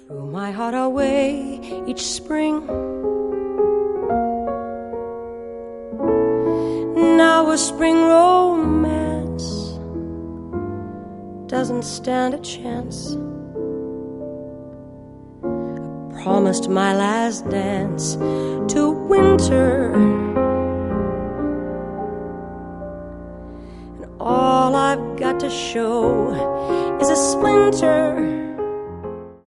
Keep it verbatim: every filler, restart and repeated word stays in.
threw my heart away each spring. Now a spring romance doesn't stand a chance. I promised my last dance to winter, and all I've got to show is a splinter